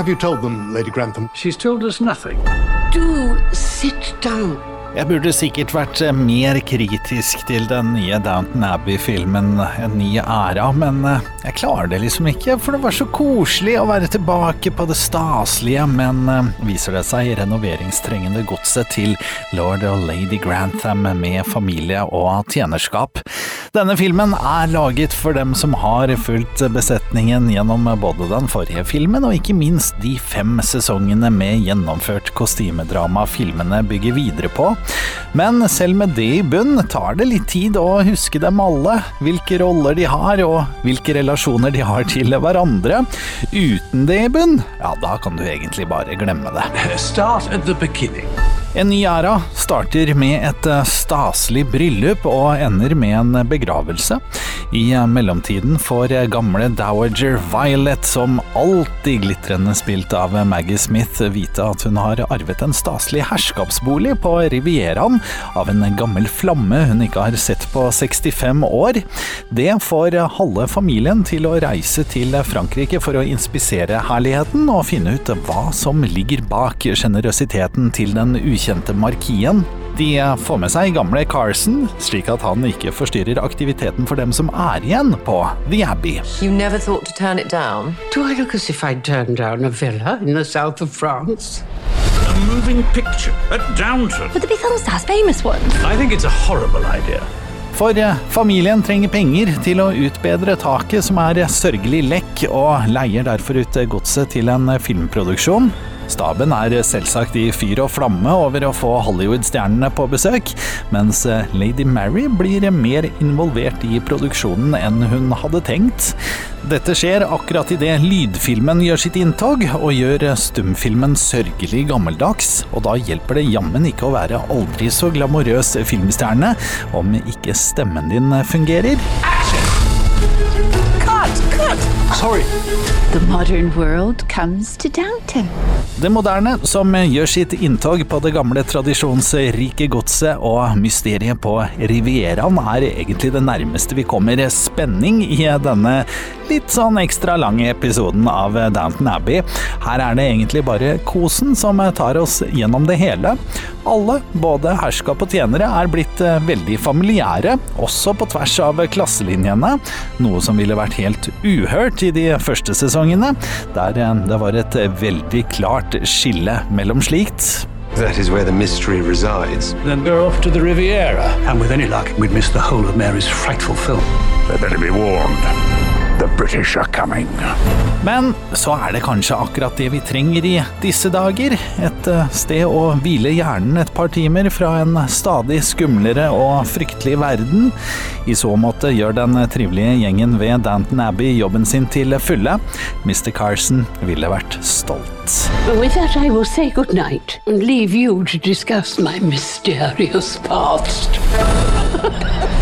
have you told them, Lady Grantham? She's told us nothing. Do sit down. Jeg burde sikkert vært mer kritisk til den nye Downton Abbey-filmen En ny æra, men jeg klarer det liksom ikke, for det var så koselig å være tilbake på det staslige, men viser det seg renoveringstrengende godset til Lord og Lady Grantham med familie og tjenerskap. Denne filmen laget for dem som har fulgt besetningen gjennom både den forrige filmen og ikke minst de 5 sesongene med gjennomført kostymedrama filmene bygger videre på. Men selv med det i bunn tar det litt tid å huske dem alle, hvilke roller de har og hvilke relasjoner de har til hverandre. Uten det i bunn, ja, da kan du egentlig bare glemme det. Start at the beginning. En ny æra starter med et staselig bryllup og ender med en begravelse. I mellomtiden får gamle Dowager Violet, som alltid glitrende spilt av Maggie Smith, vite at hun har arvet en staselig herskapsbolig på Rivieraen av en gammel flamme hun ikke har sett på 65 år. Det får halve familien til å reise til Frankrike for å inspisere herligheten og finne ut hva som ligger bak generøsiteten til den ukjente markien. De får med seg gamle Carson, slik at han ikke forstyrrer aktiviteten for dem som igjen på The Abbey. You never thought to turn it down? Do I look as if I'd turned down a villa in the south of France? A moving picture at Downton. Would there be films as famous ones? I think it's a horrible idea. For familien trenger penger til å utbedre taket som sørgelig lekk, og leier derfor ut godset til en filmproduksjon. Staben selvsagt i fyr og flamme over å få Hollywood-stjernene på besøk, mens Lady Mary blir mer involvert i produksjonen enn hun hadde tenkt. Dette skjer akkurat i det lydfilmen gjør sitt inntog, og gjør stumfilmen sørgelig gammeldags, og da hjelper det jammen ikke å være aldri så glamorøs filmstjerne om ikke stemmen din fungerer. Sorry. The modern world comes to Downton. Det moderne, som gjør sitt inntog på det gamle tradisjonsrike godset og mysteriet på Rivieraen, egentlig det nærmeste vi kommer spenning i denne litt sånn ekstra lange episoden av Downton Abbey. Her det egentlig bare kosen som tar oss gjennom det hele. Alle, både herskap og tjenere, blitt veldig familiære, også på tvers av klasselinjene, noe som ville vært helt uhørt i de første sesongene, der det var et veldig klart skille mellom slikt. That is where the mystery resides. Then we're off to the Riviera. And with any luck, we'd miss the whole of Mary's frightful film. They better be warned. The British are coming. Men så det kanskje akkurat det vi trenger i disse dager. Et sted å hvile hjernen et par timer fra en stadig skumlere og fryktelig verden. I så måte gjør den trivelige gjengen ved Downton Abbey jobben sin til fulle. Mr. Carson ville vært stolt. With that, I will say good night and leave you to discuss my mysterious past.